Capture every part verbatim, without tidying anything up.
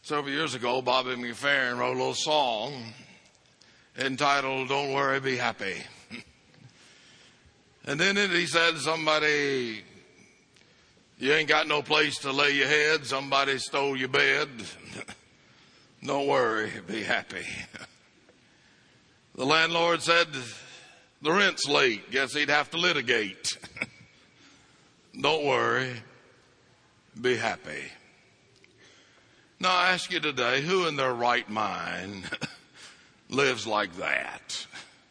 Several years ago, Bobby McFerrin wrote a little song entitled, "Don't Worry, Be Happy." And then it, he said, somebody, you ain't got no place to lay your head. Somebody stole your bed. Don't worry, be happy. The landlord said, the rent's late. Guess he'd have to litigate. Don't worry, be happy. Now I ask you today, who in their right mind lives like that?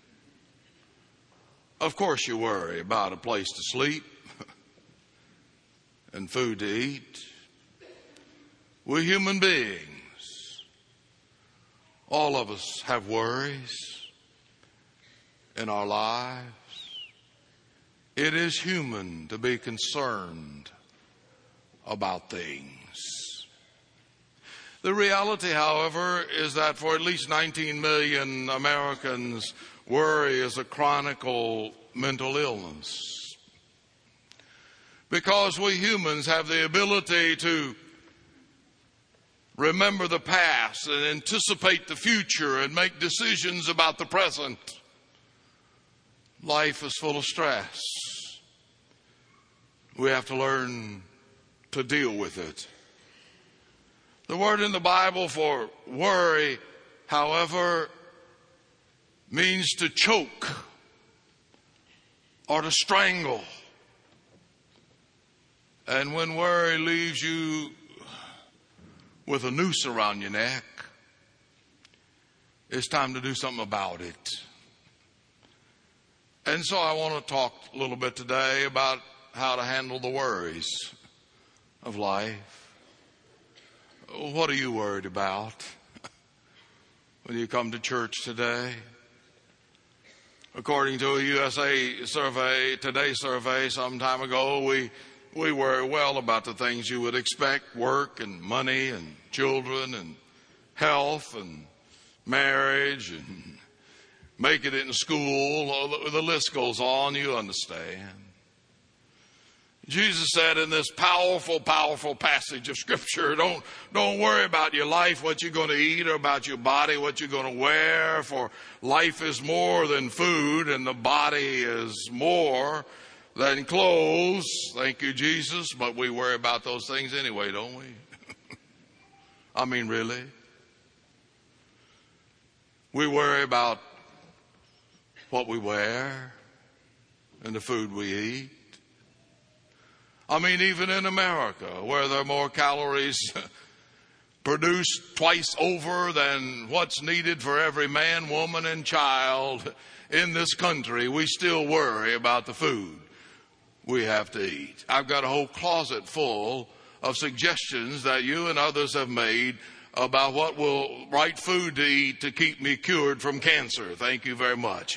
Of course you worry about a place to sleep and food to eat. We're human beings. All of us have worries in our lives. It is human to be concerned about things. The reality, however, is that for at least nineteen million Americans, worry is a chronic mental illness. Because we humans have the ability to remember the past and anticipate the future and make decisions about the present. Life is full of stress. We have to learn to deal with it. The word in the Bible for worry, however, means to choke or to strangle. And when worry leaves you with a noose around your neck, it's time to do something about it. And so I want to talk a little bit today about how to handle the worries of life. What are you worried about when you come to church today? According to a U S A survey, today's survey some time ago, we we worry well about the things you would expect: work and money and children and health and marriage and making it in school. The list goes on, you understand. Jesus said in this powerful, powerful passage of Scripture, don't, don't worry about your life, what you're going to eat, or about your body, what you're going to wear, for life is more than food, and the body is more than clothes. Thank you, Jesus. But we worry about those things anyway, don't we? I mean, really? We worry about what we wear and the food we eat. I mean, even in America, where there are more calories produced twice over than what's needed for every man, woman, and child in this country, we still worry about the food we have to eat. I've got a whole closet full of suggestions that you and others have made about what will right food to eat to keep me cured from cancer. Thank you very much.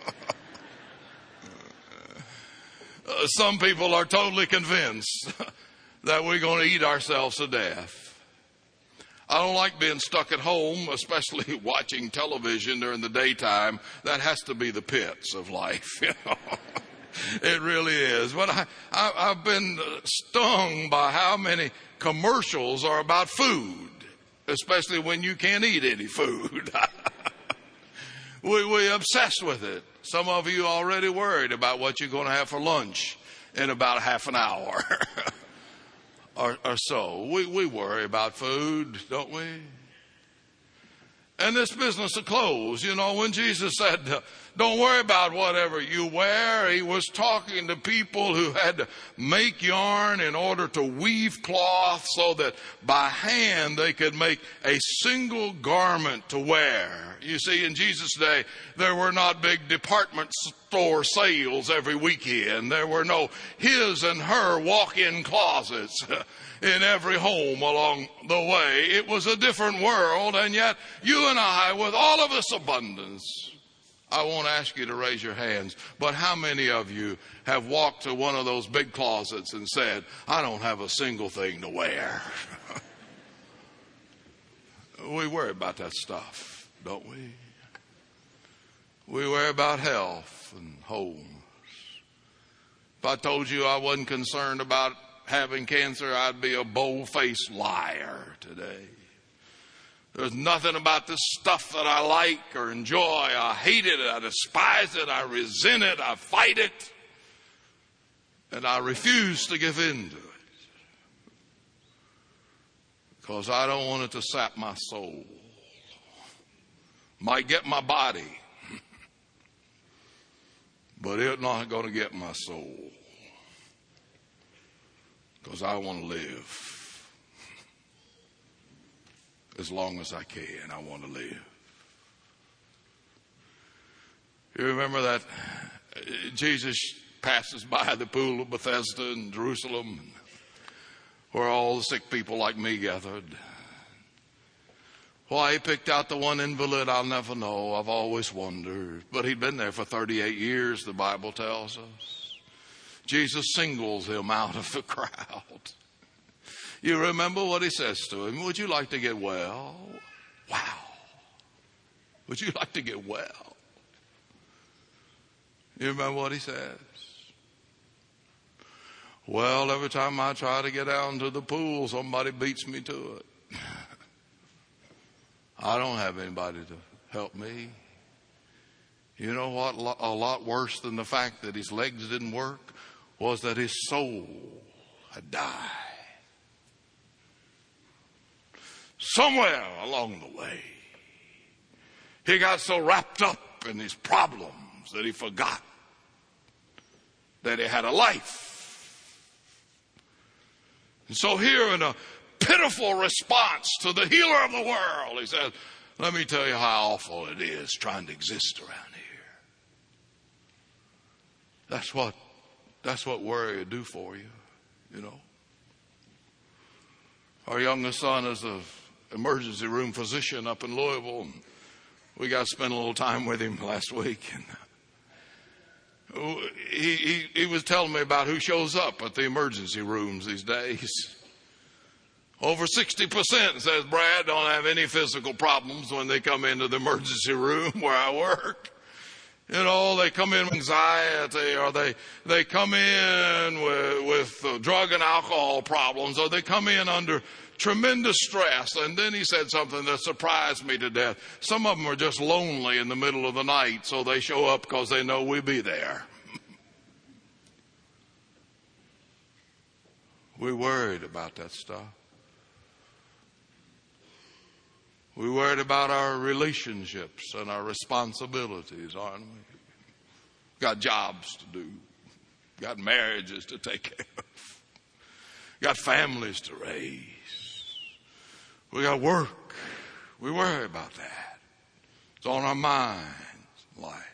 Uh, some people are totally convinced that we're going to eat ourselves to death. I don't like being stuck at home, especially watching television during the daytime. That has to be the pits of life, you know. It really is. But I, I, I've been stung by how many commercials are about food, especially when you can't eat any food. we, we're obsessed with it. Some of you already worried about what you're going to have for lunch in about half an hour or, or so. We, we worry about food, don't we? And this business of clothes, you know, when Jesus said, don't worry about whatever you wear, he was talking to people who had to make yarn in order to weave cloth so that by hand they could make a single garment to wear. You see, in Jesus' day, there were not big department store sales every weekend. There were no his and her walk-in closets in every home along the way. It was a different world, and yet you and I, with all of this abundance, I won't ask you to raise your hands, but how many of you have walked to one of those big closets and said, I don't have a single thing to wear? We worry about that stuff, don't we? We worry about health and homes. If I told you I wasn't concerned about having cancer, I'd be a bold-faced liar today. There's nothing about this stuff that I like or enjoy. I hate it. I despise it. I resent it. I fight it. And I refuse to give in to it. Because I don't want it to sap my soul. Might get my body. But it's not going to get my soul. Because I want to live. As long as I can, I want to live. You remember that Jesus passes by the pool of Bethesda in Jerusalem, where all the sick people like me gathered. Why he picked out the one invalid, I'll never know. I've always wondered. But he'd been there for thirty-eight years, the Bible tells us. Jesus singles him out of the crowd. You remember what he says to him? Would you like to get well? Wow. Would you like to get well? You remember what he says? Well, every time I try to get down to the pool, somebody beats me to it. I don't have anybody to help me. You know what? A lot worse than the fact that his legs didn't work was that his soul had died. Somewhere along the way, he got so wrapped up in his problems that he forgot that he had a life. And so here, in a pitiful response to the healer of the world, he says, let me tell you how awful it is trying to exist around here. That's what, that's what worry will do for you, you know. Our youngest son is a emergency room physician up in Louisville. And we got to spend a little time with him last week. And he, he, he was telling me about who shows up at the emergency rooms these days. Over sixty percent, says Brad, don't have any physical problems when they come into the emergency room where I work. You know, they come in with anxiety, or they, they come in with, with uh, drug and alcohol problems, or they come in under tremendous stress. And then he said something that surprised me to death. Some of them are just lonely in the middle of the night, so they show up because they know we'll be there. We're worried about that stuff. We're worried about our relationships and our responsibilities, aren't we? Got jobs to do. Got marriages to take care of. Got families to raise. We got work. We worry about that. It's on our minds in life.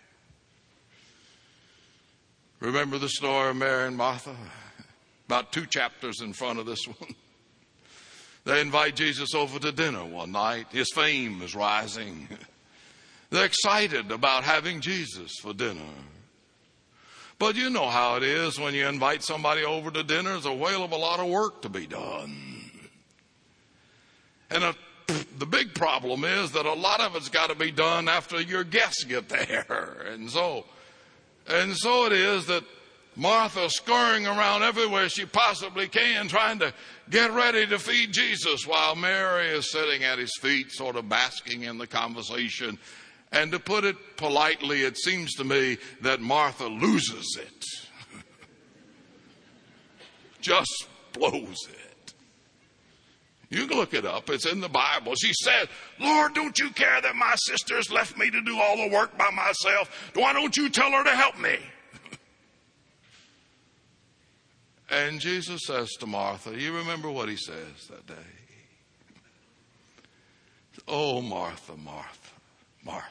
Remember the story of Mary and Martha? About two chapters in front of this one. They invite Jesus over to dinner one night. His fame is rising. They're excited about having Jesus for dinner. But you know how it is when you invite somebody over to dinner. There's a whale of a lot of work to be done. And a, the big problem is that a lot of it's got to be done after your guests get there. And so, and so it is that Martha's scurrying around everywhere she possibly can, trying to get ready to feed Jesus, while Mary is sitting at his feet, sort of basking in the conversation. And to put it politely, it seems to me that Martha loses it. Just blows it. You can look it up. It's in the Bible. She said, Lord, don't you care that my sister's left me to do all the work by myself? Why don't you tell her to help me? And Jesus says to Martha, you remember what he says that day? Oh, Martha, Martha, Martha.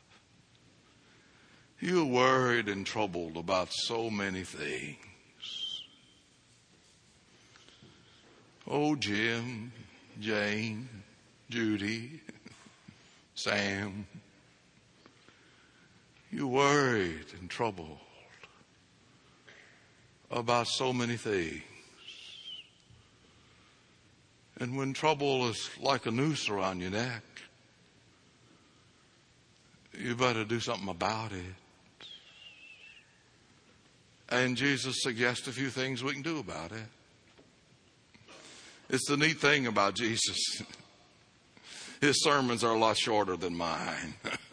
You're worried and troubled about so many things. Oh, Jim, Jane, Judy, Sam. You're worried and troubled about so many things. And when trouble is like a noose around your neck, you better do something about it. And Jesus suggests a few things we can do about it. It's the neat thing about Jesus. His sermons are a lot shorter than mine.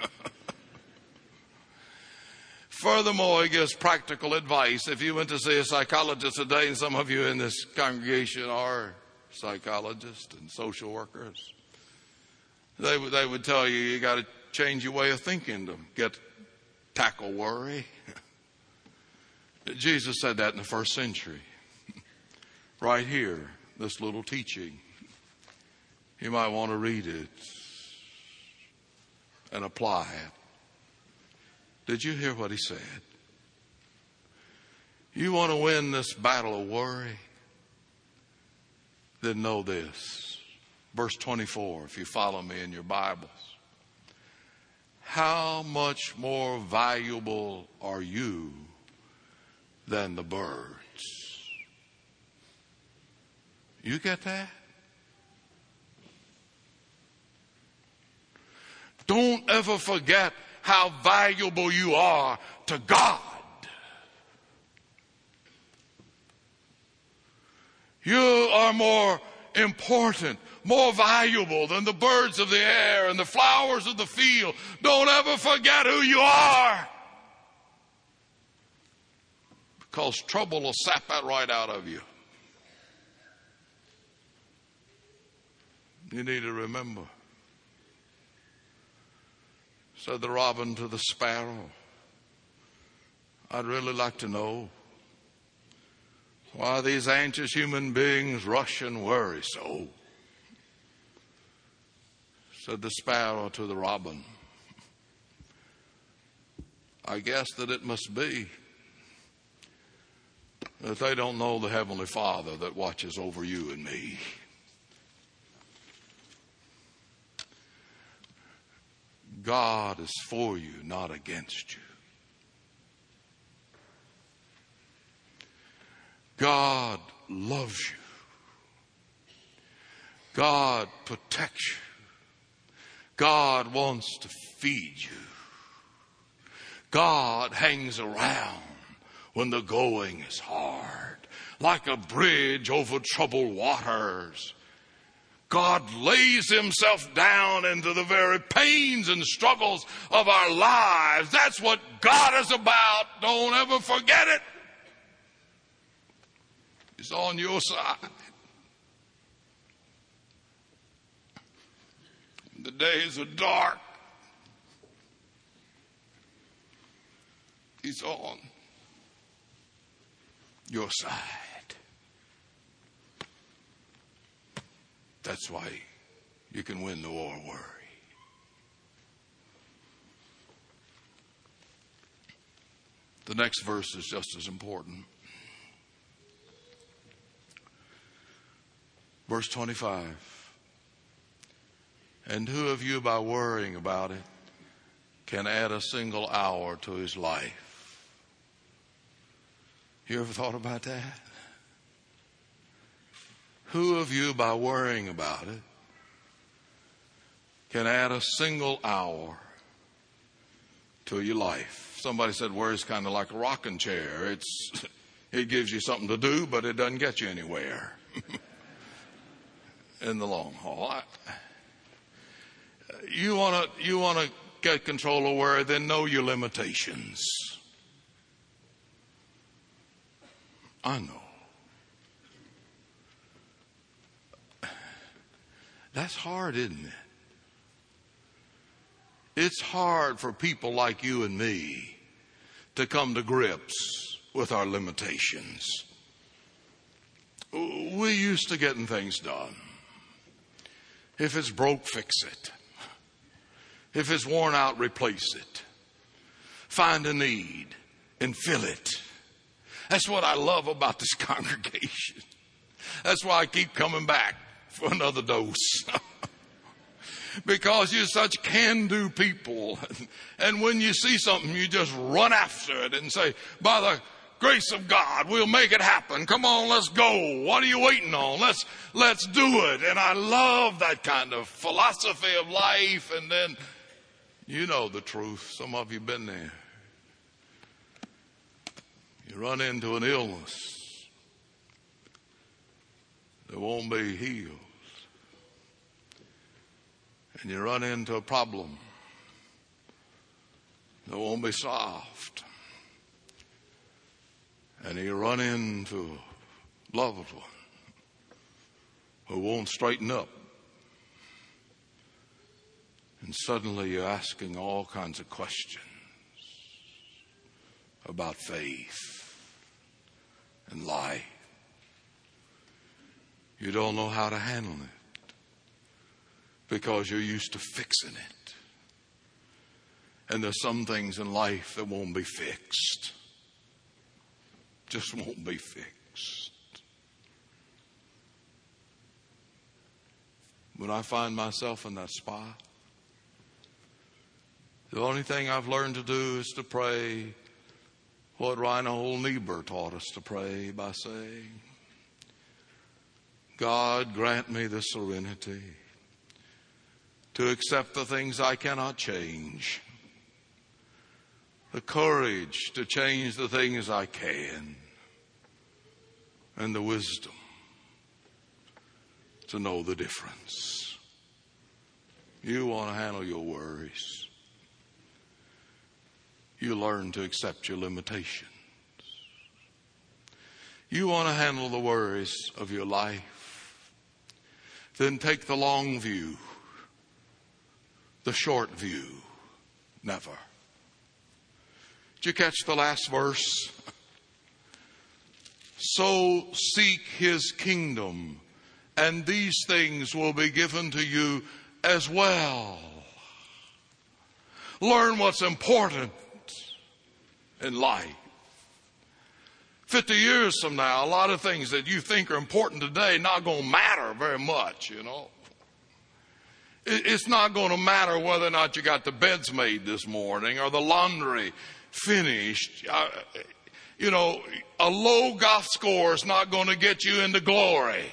Furthermore, he gives practical advice. If you went to see a psychologist today, and some of you in this congregation are psychologists and social workers, they would, they would tell you you got to change your way of thinking to get tackle worry. Jesus said that in the first century. Right here, this little teaching. You might want to read it and apply it. Did you hear what he said? You want to win this battle of worry? Then know this. Verse twenty-four, if you follow me in your Bibles. How much more valuable are you than the birds? You get that? Don't ever forget how valuable you are to God. You are more important, more valuable than the birds of the air and the flowers of the field. Don't ever forget who you are, because trouble will sap that right out of you. You need to remember. Said the robin to the sparrow, I'd really like to know why these anxious human beings rush and worry so. Said the sparrow to the robin, I guess that it must be that they don't know the Heavenly Father that watches over you and me. God is for you, not against you. God loves you. God protects you. God wants to feed you. God hangs around when the going is hard, like a bridge over troubled waters. God lays himself down into the very pains and struggles of our lives. That's what God is about. Don't ever forget it. He's on your side. The days are dark. He's on your side. That's why you can win the war of worry. The next verse is just as important. Verse twenty-five. And who of you, by worrying about it, can add a single hour to his life? You ever thought about that? Who of you, by worrying about it, can add a single hour to your life? Somebody said worry's kind of like a rocking chair. It's, it gives you something to do, but it doesn't get you anywhere in the long haul. I, you want to you want to get control of worry, then know your limitations. I know. That's hard, isn't it? It's hard for people like you and me to come to grips with our limitations. We're used to getting things done. If it's broke, fix it. If it's worn out, replace it. Find a need and fill it. That's what I love about this congregation. That's why I keep coming back for another dose. Because you're such can-do people. And when you see something, you just run after it and say, by the grace of God, we'll make it happen. Come on, let's go. What are you waiting on? Let's, let's do it. And I love that kind of philosophy of life. And then, you know the truth. Some of you have been there. You run into an illness that won't be healed. and you run into a problem that won't be solved, and you run into a loved one who won't straighten up, and suddenly you're asking all kinds of questions about faith and life. You don't know how to handle it because you're used to fixing it. And there's some things in life that won't be fixed. Just won't be fixed. When I find myself in that spot, the only thing I've learned to do is to pray what Reinhold Niebuhr taught us to pray by saying, God, grant me the serenity to accept the things I cannot change, the courage to change the things I can, and the wisdom to know the difference. You want to handle your worries. You learn to accept your limitations. You want to handle the worries of your life. Then take the long view. The short view, never. Did you catch the last verse? So seek his kingdom, and these things will be given to you as well. Learn what's important in life. Fifty years from now, a lot of things that you think are important today not going to matter very much, you know. It's not going to matter whether or not you got the beds made this morning or the laundry finished. Uh, you know, a low golf score is not going to get you into glory.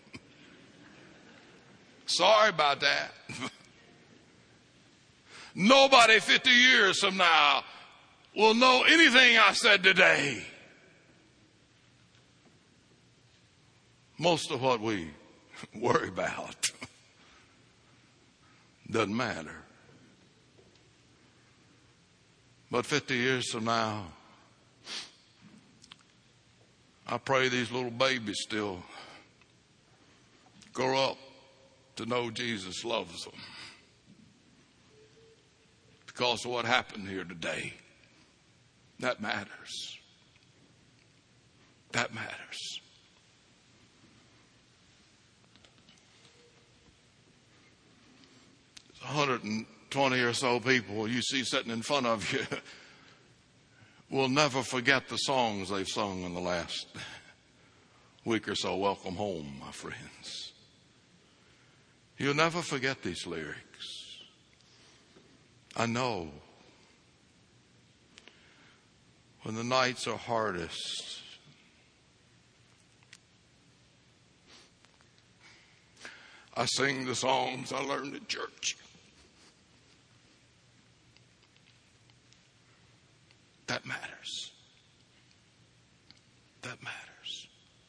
Sorry about that. Nobody fifty years from now will know anything I said today. Most of what we worry about doesn't matter. But fifty years from now, I pray these little babies still grow up to know Jesus loves them because of what happened here today. That matters. That matters. one hundred twenty or so people you see sitting in front of you will never forget the songs they've sung in the last week or so. Welcome home, my friends. You'll never forget these lyrics. I know. When the nights are hardest, I sing the songs I learned at church. That matters. That matters.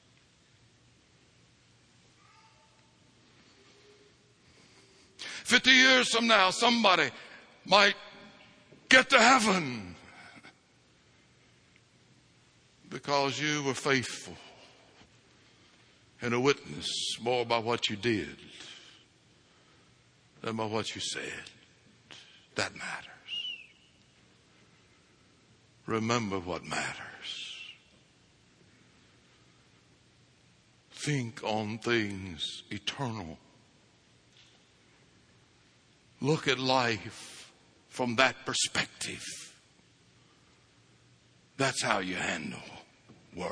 Fifty years from now, somebody might get to heaven because you were faithful and a witness more by what you did than by what you said. That matters. Remember what matters. Think on things eternal. Look at life from that perspective. That's how you handle worry.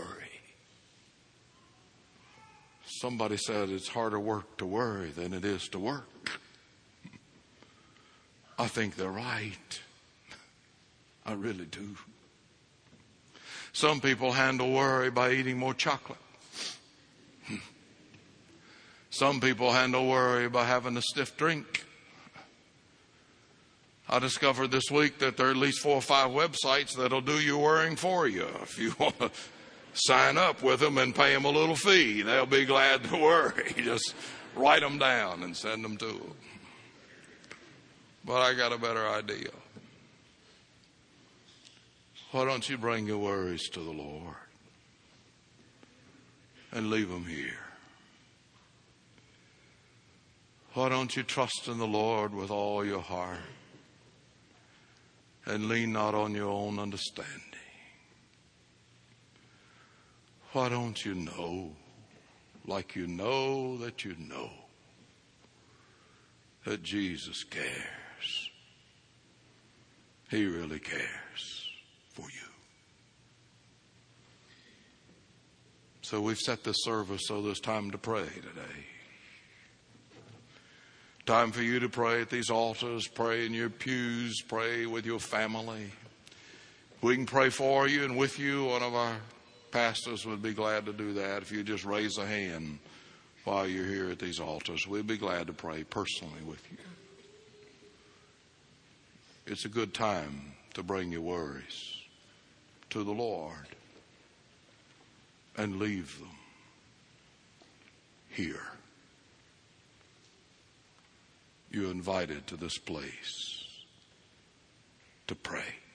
Somebody said it's harder work to worry than it is to work. I think they're right. I really do. Some people handle worry by eating more chocolate. Some people handle worry by having a stiff drink. I discovered this week that there are at least four or five websites that'll do your worrying for you. If you want to sign up with them and pay them a little fee, they'll be glad to worry. Just write them down and send them to them. But I got a better idea. Why don't you bring your worries to the Lord and leave them here? Why don't you trust in the Lord with all your heart and lean not on your own understanding? Why don't you know, like you know that you know, that Jesus cares? He really cares for you. So we've set this service so there's time to pray today. Time for you to pray at these altars, pray in your pews, pray with your family. We can pray for you and with you. One of our pastors would be glad to do that. If you just raise a hand while you're here at these altars, we'd be glad to pray personally with you. It's a good time to bring your worries to the Lord and leave them here. You're invited to this place to pray.